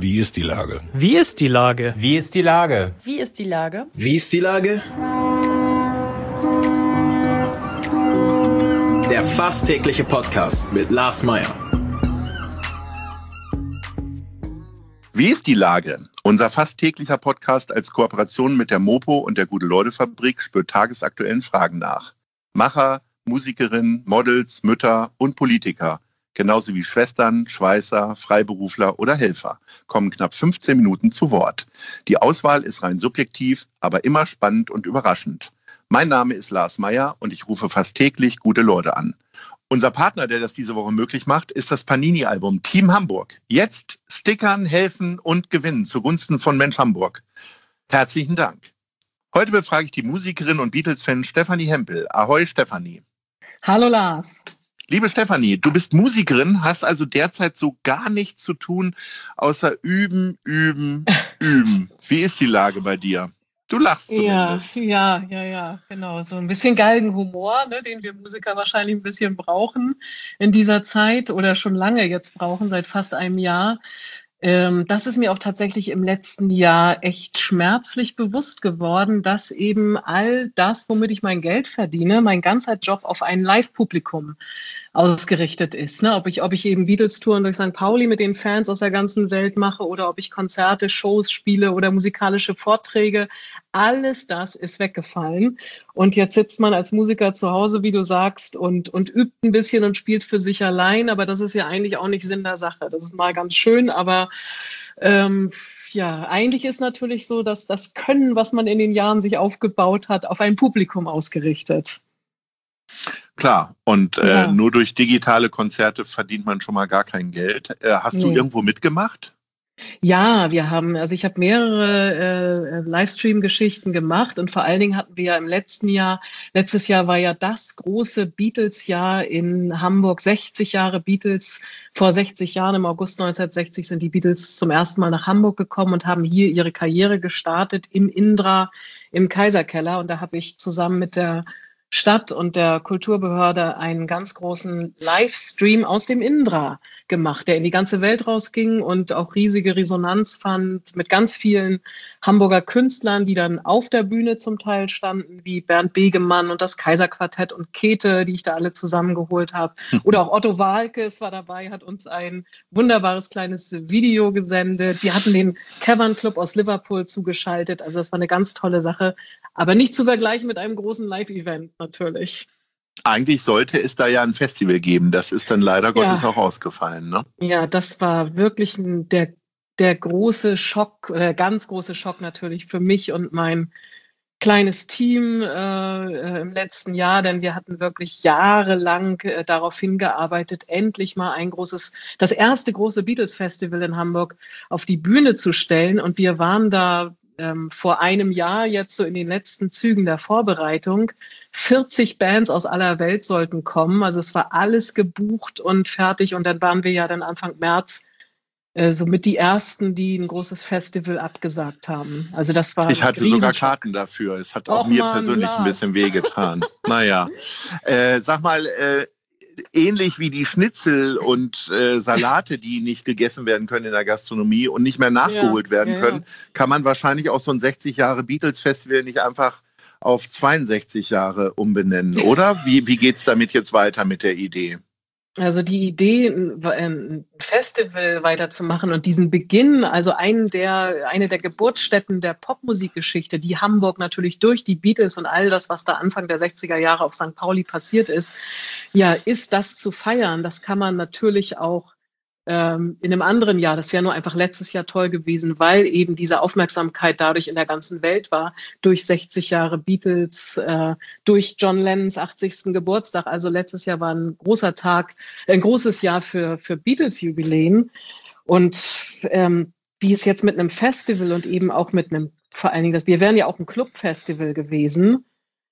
Wie ist die Lage? Wie ist die Lage? Wie ist die Lage? Wie ist die Lage? Wie ist die Lage? Der fast tägliche Podcast mit Lars Meyer. Wie ist die Lage? Unser fast täglicher Podcast als Kooperation mit der Mopo und der Gute-Leute-Fabrik spürt tagesaktuellen Fragen nach. Macher, Musikerinnen, Models, Mütter und Politiker, genauso wie Schwestern, Schweißer, Freiberufler oder Helfer, kommen knapp 15 Minuten zu Wort. Die Auswahl ist rein subjektiv, aber immer spannend und überraschend. Mein Name ist Lars Meyer und ich rufe fast täglich gute Leute an. Unser Partner, der das diese Woche möglich macht, ist das Panini-Album Team Hamburg. Jetzt stickern, helfen und gewinnen zugunsten von Mensch Hamburg. Herzlichen Dank. Heute befrage ich die Musikerin und Beatles-Fan Stefanie Hempel. Ahoi, Stefanie. Hallo, Lars. Liebe Stefanie, du bist Musikerin, hast also derzeit so gar nichts zu tun, außer üben, üben, üben. Wie ist die Lage bei dir? Du lachst zumindest. Ja, genau. So ein bisschen Galgenhumor, ne, den wir Musiker wahrscheinlich ein bisschen brauchen in dieser Zeit oder schon lange jetzt brauchen, seit fast einem Jahr. Das ist mir auch tatsächlich im letzten Jahr echt schmerzlich bewusst geworden, dass eben all das, womit ich mein Geld verdiene, mein ganzer Job auf ein Live-Publikum ausgerichtet ist. Ne? Ob ich eben Beatles-Touren durch St. Pauli mit den Fans aus der ganzen Welt mache oder ob ich Konzerte, Shows spiele oder musikalische Vorträge, alles das ist weggefallen. Und jetzt sitzt man als Musiker zu Hause, wie du sagst, und übt ein bisschen und spielt für sich allein. Aber das ist ja eigentlich auch nicht Sinn der Sache. Das ist mal ganz schön, aber eigentlich ist natürlich so, dass das Können, was man in den Jahren sich aufgebaut hat, auf ein Publikum ausgerichtet. Klar, und nur durch digitale Konzerte verdient man schon mal gar kein Geld. Hast du irgendwo mitgemacht? Ja, ich habe mehrere Livestream-Geschichten gemacht und vor allen Dingen hatten wir ja letztes Jahr war ja das große Beatles-Jahr in Hamburg, 60 Jahre Beatles. Vor 60 Jahren, im August 1960, sind die Beatles zum ersten Mal nach Hamburg gekommen und haben hier ihre Karriere gestartet im Indra, im Kaiserkeller. Und da habe ich zusammen mit der Stadt und der Kulturbehörde einen ganz großen Livestream aus dem Indra gemacht, der in die ganze Welt rausging und auch riesige Resonanz fand mit ganz vielen Hamburger Künstlern, die dann auf der Bühne zum Teil standen, wie Bernd Begemann und das Kaiserquartett und Käthe, die ich da alle zusammengeholt habe. Oder auch Otto Waalkes war dabei, hat uns ein wunderbares kleines Video gesendet. Wir hatten den Cavern Club aus Liverpool zugeschaltet. Also das war eine ganz tolle Sache. Aber nicht zu vergleichen mit einem großen Live-Event natürlich. Eigentlich sollte es da ja ein Festival geben. Das ist dann leider Gottes auch ausgefallen, ne? Ja, das war wirklich der große Schock, oder ganz große Schock natürlich für mich und mein kleines Team im letzten Jahr, denn wir hatten wirklich jahrelang darauf hingearbeitet, endlich mal das erste große Beatles-Festival in Hamburg auf die Bühne zu stellen. Und wir waren da vor einem Jahr jetzt so in den letzten Zügen der Vorbereitung. 40 Bands aus aller Welt sollten kommen. Also es war alles gebucht und fertig. Und dann waren wir ja dann Anfang März somit die ersten, die ein großes Festival abgesagt haben. Also das war Ich hatte sogar Karten dafür. Es hat auch mir persönlich ein bisschen wehgetan. Naja, sag mal, ähnlich wie die Schnitzel und Salate, die nicht gegessen werden können in der Gastronomie und nicht mehr nachgeholt werden können, kann man wahrscheinlich auch so ein 60 Jahre Beatles-Festival nicht einfach auf 62 Jahre umbenennen, oder? Wie geht's damit jetzt weiter mit der Idee? Also die Idee, ein Festival weiterzumachen und diesen Beginn, also eine der Geburtsstätten der Popmusikgeschichte, die Hamburg natürlich durch die Beatles und all das, was da Anfang der 60er Jahre auf St. Pauli passiert ist, ist das zu feiern. Das kann man natürlich auch in einem anderen Jahr, das wäre nur einfach letztes Jahr toll gewesen, weil eben diese Aufmerksamkeit dadurch in der ganzen Welt war, durch 60 Jahre Beatles, durch John Lennons 80. Geburtstag. Also letztes Jahr war ein großes Jahr für Beatles-Jubiläen. Und wie es jetzt mit einem Festival und eben auch mit einem, vor allen Dingen, wir wären ja auch ein Clubfestival gewesen,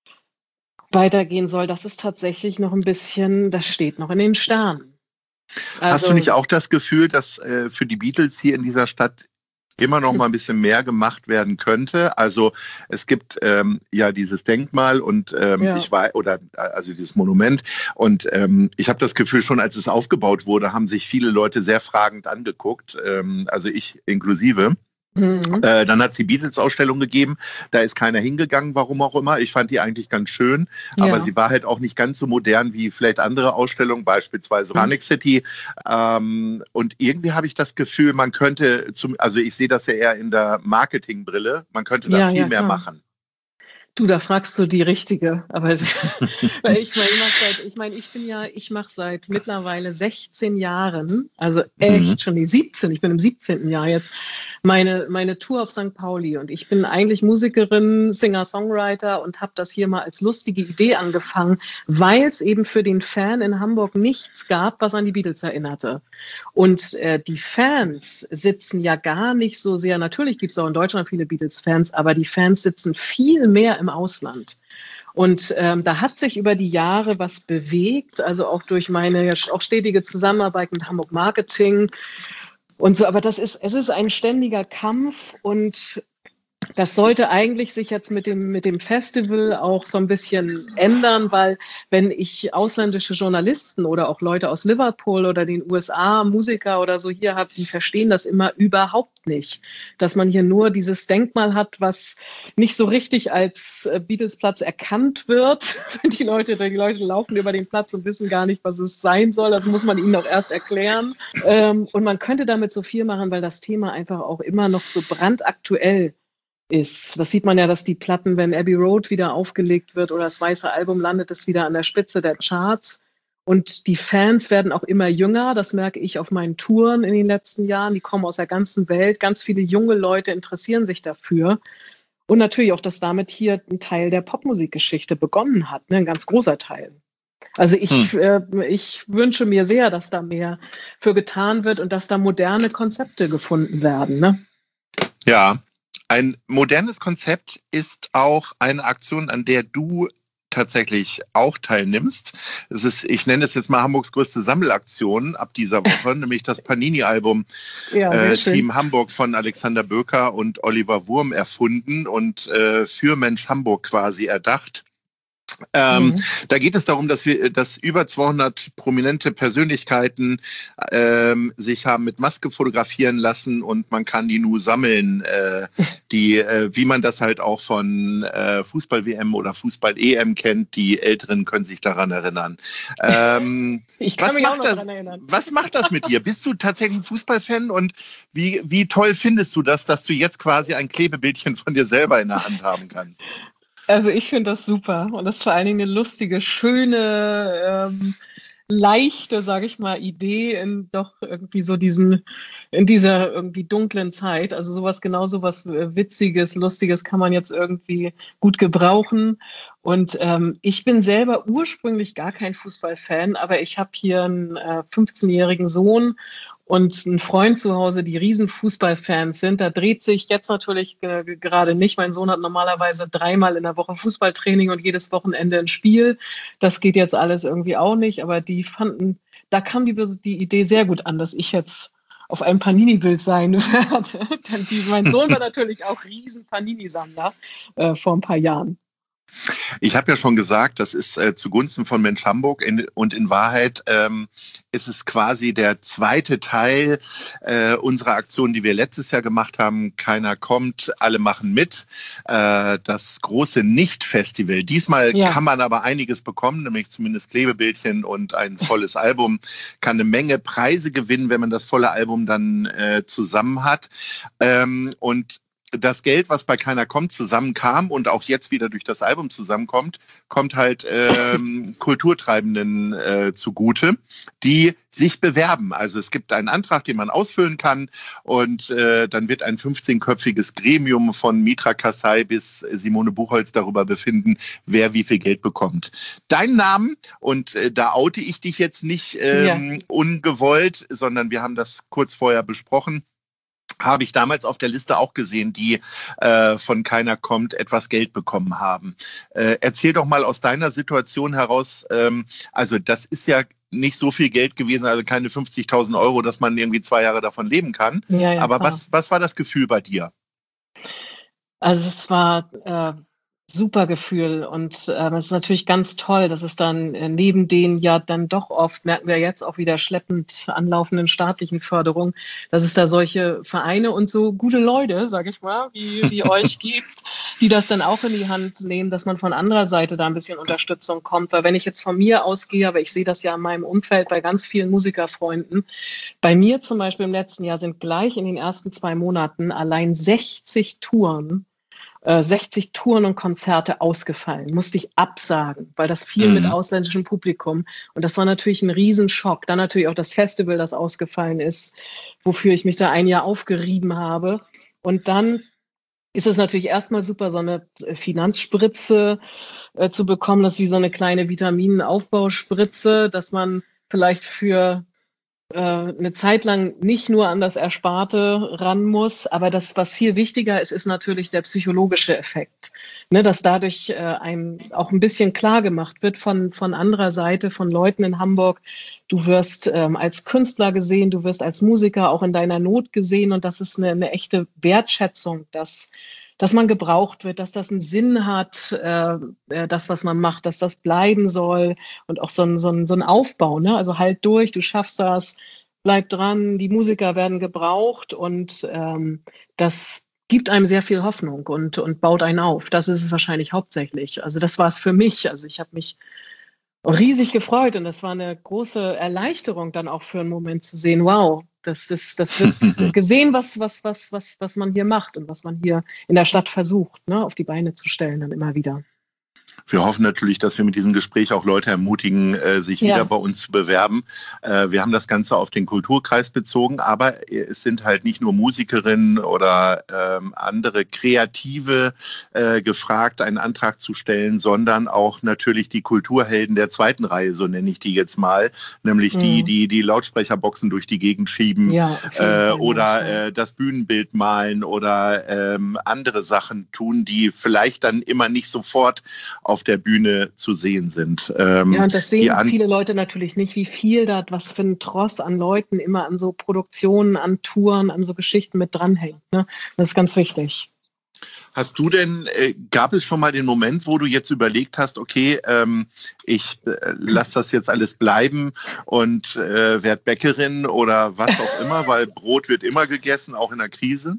weitergehen soll, das ist tatsächlich noch ein bisschen, das steht noch in den Sternen. Hast du nicht auch das Gefühl, dass für die Beatles hier in dieser Stadt immer noch mal ein bisschen mehr gemacht werden könnte. Also es gibt ja dieses Denkmal und ich war, oder also dieses Monument, und ich habe das Gefühl, schon als es aufgebaut wurde, haben sich viele Leute sehr fragend angeguckt, also ich inklusive. Dann hat es die Beatles-Ausstellung gegeben, da ist keiner hingegangen, warum auch immer. Ich fand die eigentlich ganz schön, aber sie war halt auch nicht ganz so modern wie vielleicht andere Ausstellungen, beispielsweise Panic City. Und irgendwie habe ich das Gefühl, man könnte, also ich sehe das ja eher in der Marketingbrille, man könnte da viel mehr machen. Du, da fragst du die Richtige. Aber weil ich mache seit mittlerweile 16 Jahren, also echt schon die 17, ich bin im 17. Jahr jetzt, meine Tour auf St. Pauli. Und ich bin eigentlich Musikerin, Singer-Songwriter und habe das hier mal als lustige Idee angefangen, weil es eben für den Fan in Hamburg nichts gab, was an die Beatles erinnerte. Und die Fans sitzen ja gar nicht so sehr, natürlich gibt es auch in Deutschland viele Beatles-Fans, aber die Fans sitzen viel mehr im Ausland. Und da hat sich über die Jahre was bewegt, also auch durch meine auch stetige Zusammenarbeit mit Hamburg Marketing und so. Aber es ist ein ständiger Kampf, und das sollte eigentlich sich jetzt mit dem Festival auch so ein bisschen ändern, weil wenn ich ausländische Journalisten oder auch Leute aus Liverpool oder den USA, Musiker oder so hier habe, die verstehen das immer überhaupt nicht, dass man hier nur dieses Denkmal hat, was nicht so richtig als Beatles-Platz erkannt wird. Die Leute laufen über den Platz und wissen gar nicht, was es sein soll. Das muss man ihnen auch erst erklären. Und man könnte damit so viel machen, weil das Thema einfach auch immer noch so brandaktuell ist. Das sieht man ja, dass die Platten, wenn Abbey Road wieder aufgelegt wird oder das Weiße Album, landet es wieder an der Spitze der Charts. Und die Fans werden auch immer jünger. Das merke ich auf meinen Touren in den letzten Jahren. Die kommen aus der ganzen Welt. Ganz viele junge Leute interessieren sich dafür. Und natürlich auch, dass damit hier ein Teil der Popmusikgeschichte begonnen hat, ne? Ein ganz großer Teil. Also ich wünsche mir sehr, dass da mehr für getan wird und dass da moderne Konzepte gefunden werden. Ne? Ja. Ein modernes Konzept ist auch eine Aktion, an der du tatsächlich auch teilnimmst. Es ist, ich nenne es jetzt mal Hamburgs größte Sammelaktion ab dieser Woche, nämlich das Panini-Album Team Hamburg von Alexander Böker und Oliver Wurm erfunden und für Mensch Hamburg quasi erdacht. Da geht es darum, dass über 200 prominente Persönlichkeiten sich haben mit Maske fotografieren lassen, und man kann die nur sammeln, wie man das halt auch von Fußball-WM oder Fußball-EM kennt. Die Älteren können sich daran erinnern. Ich kann mich auch noch daran erinnern. Was macht das mit dir? Bist du tatsächlich ein Fußballfan, und wie toll findest du das, dass du jetzt quasi ein Klebebildchen von dir selber in der Hand haben kannst? Also ich finde das super, und das ist vor allen Dingen eine lustige, schöne, leichte, sage ich mal, Idee in doch irgendwie so in dieser irgendwie dunklen Zeit. Also sowas Witziges, Lustiges kann man jetzt irgendwie gut gebrauchen. Und ich bin selber ursprünglich gar kein Fußballfan, aber ich habe hier einen 15-jährigen Sohn und einen Freund zu Hause, die riesen Fußballfans sind. Da dreht sich jetzt natürlich gerade nicht. Mein Sohn hat normalerweise 3-mal in der Woche Fußballtraining und jedes Wochenende ein Spiel. Das geht jetzt alles irgendwie auch nicht. Aber da kam die Idee sehr gut an, dass ich jetzt auf einem Panini-Bild sein werde. Mein Sohn war natürlich auch riesen Panini-Sammler vor ein paar Jahren. Ich habe ja schon gesagt, das ist zugunsten von Mensch Hamburg, und in Wahrheit ist es quasi der zweite Teil unserer Aktion, die wir letztes Jahr gemacht haben. Keiner kommt, alle machen mit. Das große Nicht-Festival. Diesmal kann man aber einiges bekommen, nämlich zumindest Klebebildchen und ein volles Album. Kann eine Menge Preise gewinnen, wenn man das volle Album dann zusammen hat. Und das Geld, was bei Keiner kommt zusammenkam und auch jetzt wieder durch das Album zusammenkommt, kommt halt Kulturtreibenden zugute, die sich bewerben. Also es gibt einen Antrag, den man ausfüllen kann, und dann wird ein 15-köpfiges Gremium von Mitra Kassai bis Simone Buchholz darüber befinden, wer wie viel Geld bekommt. Dein Namen, und da oute ich dich jetzt nicht ungewollt, sondern wir haben das kurz vorher besprochen, habe ich damals auf der Liste auch gesehen, die von Keiner kommt etwas Geld bekommen haben. Erzähl doch mal aus deiner Situation heraus, also das ist ja nicht so viel Geld gewesen, also keine 50.000 Euro, dass man irgendwie 2 Jahre davon leben kann. Ja, Aber klar. was war das Gefühl bei dir? Also es war super Gefühl und es ist natürlich ganz toll, dass es dann neben den ja dann doch oft, merken wir jetzt auch wieder schleppend anlaufenden staatlichen Förderungen, dass es da solche Vereine und so gute Leute, sag ich mal, wie euch gibt, die das dann auch in die Hand nehmen, dass man von anderer Seite da ein bisschen Unterstützung kommt. Weil wenn ich jetzt von mir ausgehe, aber ich sehe das ja in meinem Umfeld bei ganz vielen Musikerfreunden, bei mir zum Beispiel im letzten Jahr sind gleich in den ersten 2 Monaten allein 60 Touren und Konzerte ausgefallen, musste ich absagen, weil das viel mit ausländischem Publikum. Und das war natürlich ein Riesenschock. Dann natürlich auch das Festival, das ausgefallen ist, wofür ich mich da ein Jahr aufgerieben habe. Und dann ist es natürlich erstmal super, so eine Finanzspritze zu bekommen. Das ist wie so eine kleine Vitaminaufbauspritze, dass man vielleicht für eine Zeit lang nicht nur an das Ersparte ran muss, aber das, was viel wichtiger ist, ist natürlich der psychologische Effekt, ne, dass dadurch einem auch ein bisschen klar gemacht wird von anderer Seite, von Leuten in Hamburg, du wirst als Künstler gesehen, du wirst als Musiker auch in deiner Not gesehen und das ist eine echte Wertschätzung, dass man gebraucht wird, dass das einen Sinn hat, das, was man macht, dass das bleiben soll und auch so ein Aufbau, ne? Also halt durch, du schaffst das, bleib dran, die Musiker werden gebraucht und das gibt einem sehr viel Hoffnung und baut einen auf. Das ist es wahrscheinlich hauptsächlich. Also das war es für mich. Also ich habe mich riesig gefreut und das war eine große Erleichterung dann auch für einen Moment zu sehen, wow, das wird gesehen, was man hier macht und was man hier in der Stadt versucht, ne, auf die Beine zu stellen dann immer wieder. Wir hoffen natürlich, dass wir mit diesem Gespräch auch Leute ermutigen, sich wieder bei uns zu bewerben. Wir haben das Ganze auf den Kulturkreis bezogen, aber es sind halt nicht nur Musikerinnen oder andere Kreative gefragt, einen Antrag zu stellen, sondern auch natürlich die Kulturhelden der zweiten Reihe, so nenne ich die jetzt mal, nämlich die Lautsprecherboxen durch die Gegend schieben oder das Bühnenbild malen oder andere Sachen tun, die vielleicht dann immer nicht sofort auf der Bühne zu sehen sind. Und das sehen viele Leute natürlich nicht, wie viel da, was für ein Tross an Leuten immer an so Produktionen, an Touren, an so Geschichten mit dranhängt. Ne? Das ist ganz wichtig. Hast du denn, gab es schon mal den Moment, wo du jetzt überlegt hast, okay, ich lasse das jetzt alles bleiben und werde Bäckerin oder was auch immer, weil Brot wird immer gegessen, auch in der Krise?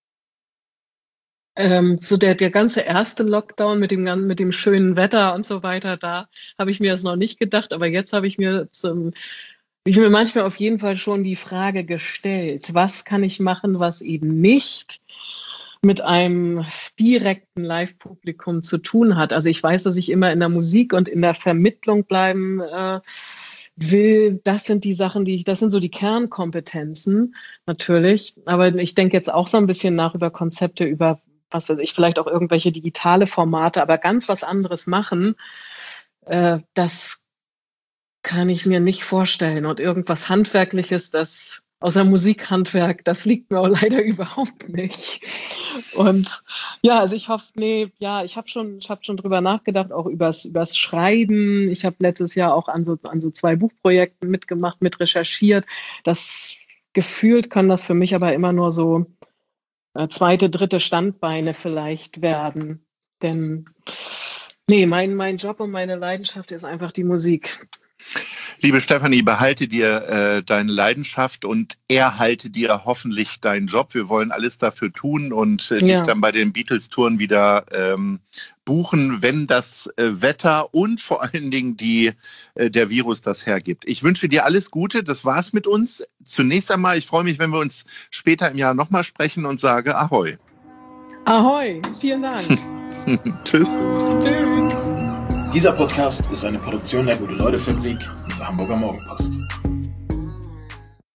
So der ganze erste Lockdown mit dem schönen Wetter und so weiter, da habe ich mir das noch nicht gedacht, aber jetzt habe ich mir manchmal auf jeden Fall schon die Frage gestellt, was kann ich machen, was eben nicht mit einem direkten Live-Publikum zu tun hat. Also ich weiß, dass ich immer in der Musik und in der Vermittlung bleiben will. Das sind die Sachen, das sind so die Kernkompetenzen natürlich. Aber ich denke jetzt auch so ein bisschen nach über Konzepte, über was weiß ich, vielleicht auch irgendwelche digitale Formate, aber ganz was anderes machen, das kann ich mir nicht vorstellen. Und irgendwas Handwerkliches, das außer Musikhandwerk, das liegt mir auch leider überhaupt nicht. Und ja, also ich hoffe, ich habe schon drüber nachgedacht, auch übers Schreiben. Ich habe letztes Jahr auch an so 2 Buchprojekten mitgemacht, mit recherchiert. Das gefühlt kann das für mich aber immer nur so 2., 3. Standbeine vielleicht werden. Denn mein Job und meine Leidenschaft ist einfach die Musik. Liebe Stefanie, behalte dir deine Leidenschaft und erhalte dir hoffentlich deinen Job. Wir wollen alles dafür tun und dich dann bei den Beatles-Touren wieder buchen, wenn das Wetter und vor allen Dingen der Virus das hergibt. Ich wünsche dir alles Gute. Das war's mit uns. Zunächst einmal, ich freue mich, wenn wir uns später im Jahr nochmal sprechen und sage Ahoi. Ahoi, vielen Dank. Tschüss. Dieser Podcast ist eine Produktion der Gute-Leute-Fabrik und der Hamburger Morgenpost.